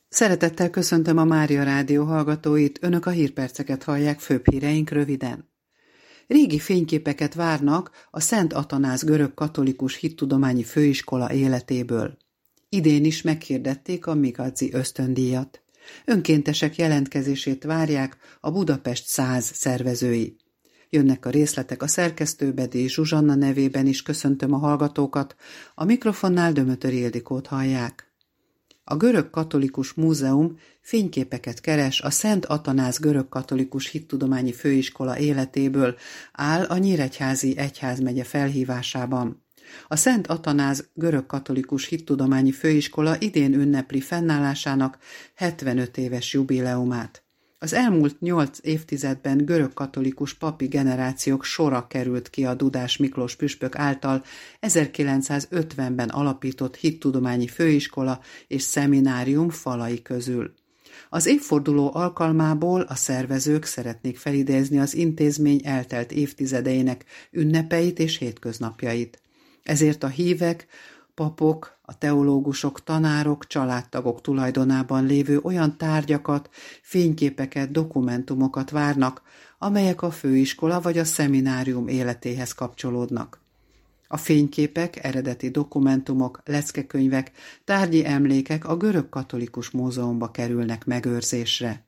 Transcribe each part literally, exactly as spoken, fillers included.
Szeretettel köszöntöm a Mária Rádió hallgatóit, önök a hírperceket hallják, főbb híreink röviden. Régi fényképeket várnak a Szent Atanáz görög-katolikus hittudományi főiskola életéből. Idén is meghirdették a Migazzi ösztöndíjat. Önkéntesek jelentkezését várják a Budapest száz szervezői. Jönnek a részletek a szerkesztő Bedély Zsuzsanna nevében is köszöntöm a hallgatókat, a mikrofonnál Dömötöri Ildikót hallják. A Görög-katolikus Múzeum fényképeket keres a Szent Atanáz görög-katolikus hittudományi főiskola életéből, áll a Nyíregyházi egyházmegye felhívásában. A Szent Atanáz görög-katolikus hittudományi főiskola idén ünnepli fennállásának hetvenöt éves jubileumát. Az elmúlt nyolc évtizedben görög-katolikus papi generációk sora került ki a Dudás Miklós püspök által ezerkilencszázötvenben alapított hittudományi főiskola és szeminárium falai közül. Az évforduló alkalmából a szervezők szeretnék felidézni az intézmény eltelt évtizedeinek ünnepeit és hétköznapjait. Ezért a hívek, papok, a teológusok, tanárok, családtagok tulajdonában lévő olyan tárgyakat, fényképeket, dokumentumokat várnak, amelyek a főiskola vagy a szeminárium életéhez kapcsolódnak. A fényképek, eredeti dokumentumok, leckekönyvek, tárgyi emlékek a Görög-katolikus Múzeumba kerülnek megőrzésre.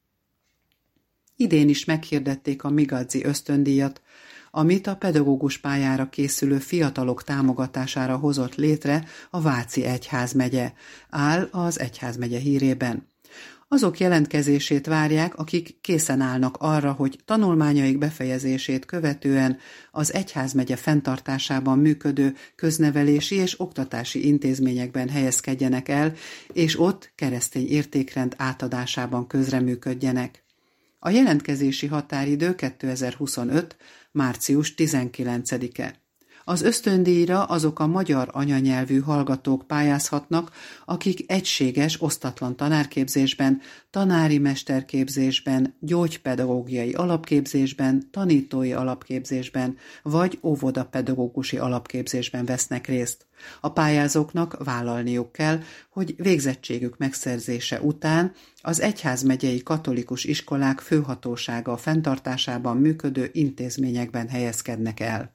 Idén is meghirdették a Migazzi ösztöndíjat, amit a pedagógus pályára készülő fiatalok támogatására hozott létre a Váci egyházmegye, áll az egyházmegye hírében. Azok jelentkezését várják, akik készen állnak arra, hogy tanulmányaik befejezését követően az egyházmegye fenntartásában működő köznevelési és oktatási intézményekben helyezkedjenek el, és ott keresztény értékrend átadásában közreműködjenek. A jelentkezési határidő kétezer-huszonöt. március tizenkilencedike. Az ösztöndíjra azok a magyar anyanyelvű hallgatók pályázhatnak, akik egységes, osztatlan tanárképzésben, tanári mesterképzésben, gyógypedagógiai alapképzésben, tanítói alapképzésben vagy óvodapedagógusi alapképzésben vesznek részt. A pályázóknak vállalniuk kell, hogy végzettségük megszerzése után az egyházmegyei katolikus iskolák főhatósága fenntartásában működő intézményekben helyezkednek el.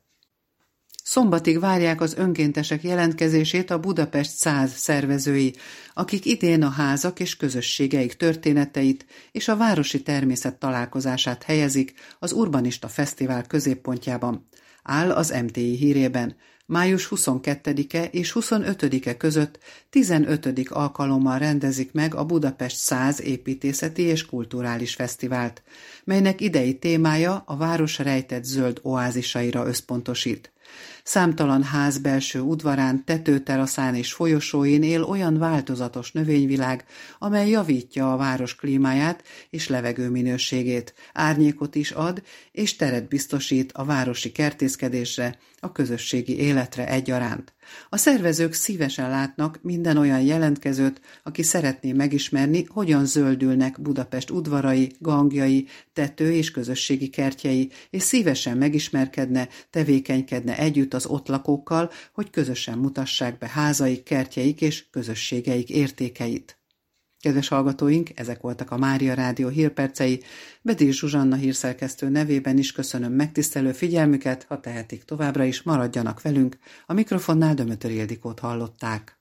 Szombatig várják az önkéntesek jelentkezését a Budapest száz szervezői, akik idén a házak és közösségeik történeteit és a városi természet találkozását helyezik az Urbanista Fesztivál középpontjában, áll az em té i hírében. május huszonkettedike és huszonötödike között tizenötödik alkalommal rendezik meg a Budapest száz építészeti és kulturális fesztivált, melynek idei témája a város rejtett zöld oázisaira összpontosít. Számtalan ház belső udvarán, tetőteraszán és folyosóin él olyan változatos növényvilág, amely javítja a város klímáját és levegő minőségét, árnyékot is ad és teret biztosít a városi kertészkedésre, a közösségi életre egyaránt. A szervezők szívesen látnak minden olyan jelentkezőt, aki szeretné megismerni, hogyan zöldülnek Budapest udvarai, gangjai, tető- és közösségi kertjei, és szívesen megismerkedne, tevékenykedne együtt az ott lakókkal, hogy közösen mutassák be házaik, kertjeik és közösségeik értékeit. Kedves hallgatóink, ezek voltak a Mária Rádió hírpercei. Bedély Zsuzsanna hírszerkesztő nevében is köszönöm megtisztelő figyelmüket, ha tehetik továbbra is maradjanak velünk. A mikrofonnál Dömötöri Ildikót hallották.